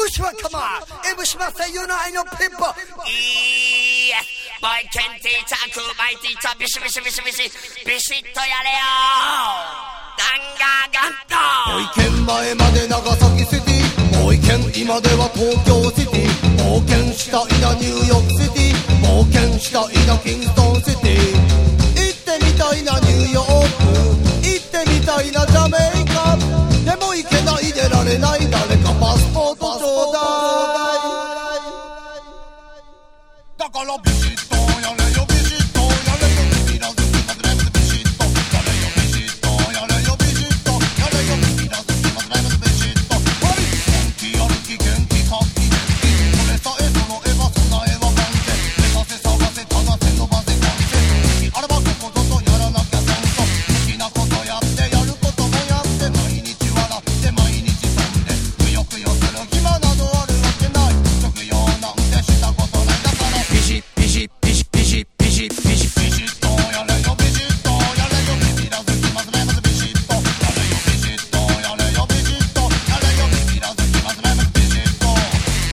Bushwa, come on. It was my say, you know, I know people. Yes, boy can teacher, cool my teacher, bishi, bishi, bishi, bishi, bishi to yare yo. Ganga ganta. もう一軒前まで長崎シティ、もう一軒今では東京シティ、冒険したいなニューヨークシティ、冒険したいなキングストン